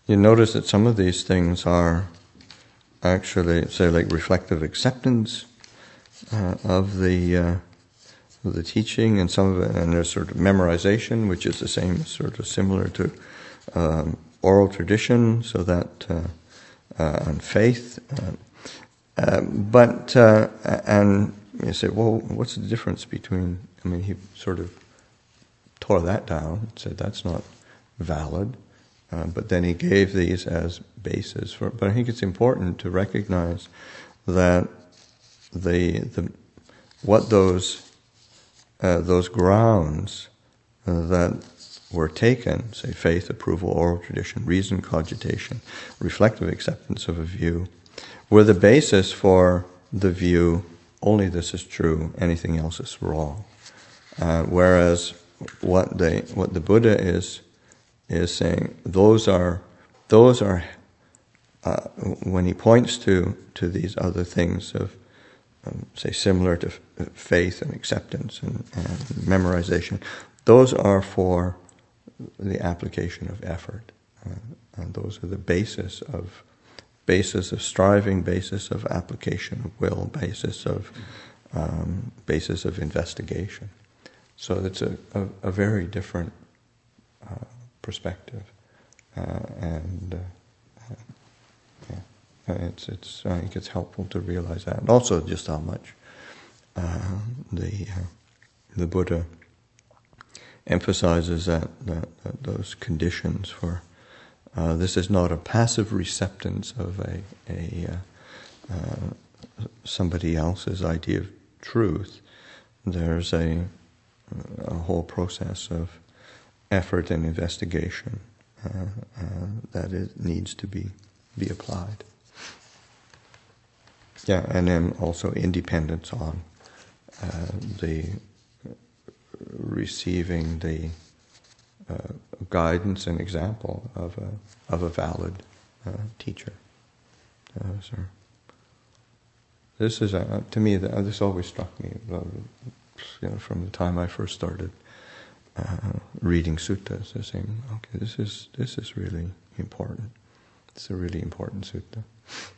you notice that some of these things are actually, say, like reflective acceptance of the teaching, and some of it, and there's sort of memorization, which is the same, sort of similar to oral tradition, so that and faith. And you say, well, what's the difference between? I mean, he sort of tore that down, said that's not valid. But then he gave these as basis for. But I think it's important to recognize that what those grounds that were taken, say faith, approval, oral tradition, reason, cogitation, reflective acceptance of a view, were the basis for the view only this is true, anything else is wrong. Whereas what the Buddha is saying, those are when he points to these other things of say similar to faith and acceptance and memorization, those are for the application of effort, and those are the basis of striving, basis of application of will, basis of investigation. So it's a very different perspective, and I think it's helpful to realize that, and also just how much the Buddha emphasizes that those conditions for this is not a passive receptance of somebody else's idea of truth. There's a whole process of effort and investigation that it needs to be applied. Yeah, and then also independence on the receiving the guidance and example of a valid teacher. So this is to me this always struck me, from the time I first started reading suttas, saying, okay, this is really important. It's a really important sutta.